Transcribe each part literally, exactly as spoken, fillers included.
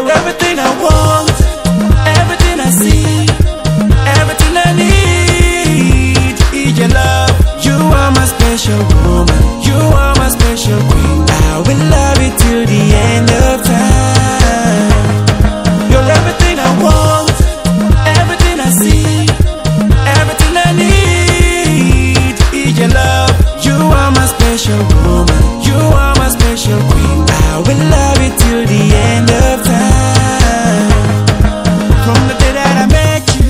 You're everything I want, everything I see, everything I need is your love. You are my special woman, you are my special queen. I will love you till the end of time. You're everything I want, everything I see, everything I need is your love. You are my special woman, you are my special queen. I will love you till the end of time. From the day that I met you,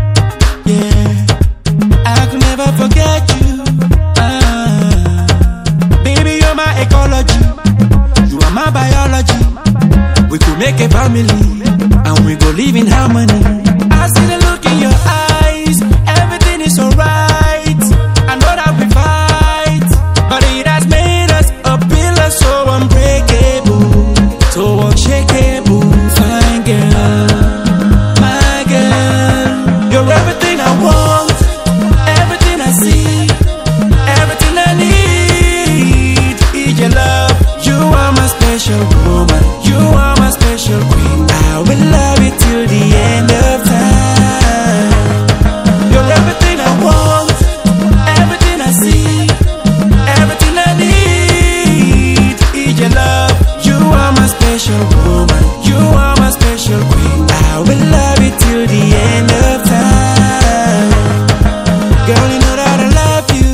yeah, I could never forget you. Ah, baby, you're my ecology, you are my biology. We could make a family, and we go live in harmony. I see the look in your eyes, everything is alright. I know that we fight, but it has made us a pillar so unbreakable, so unshakable. Fine girl, my girl, you're everything I want, everything I see, everything I need is your love. You are my special woman, you are my special queen. I will love you till the end of time. You're everything I want, everything I see, everything I need is your love. You are my special woman, you are my special queen. I will love you till the end of time. Girl, you know that I love you,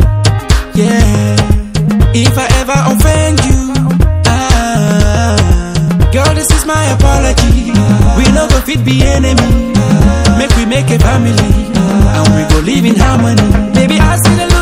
yeah. If I ever offend you, ah, girl, this is my apology. We no go fit be enemy. Make we make a family, and we go live in harmony. Baby, I see the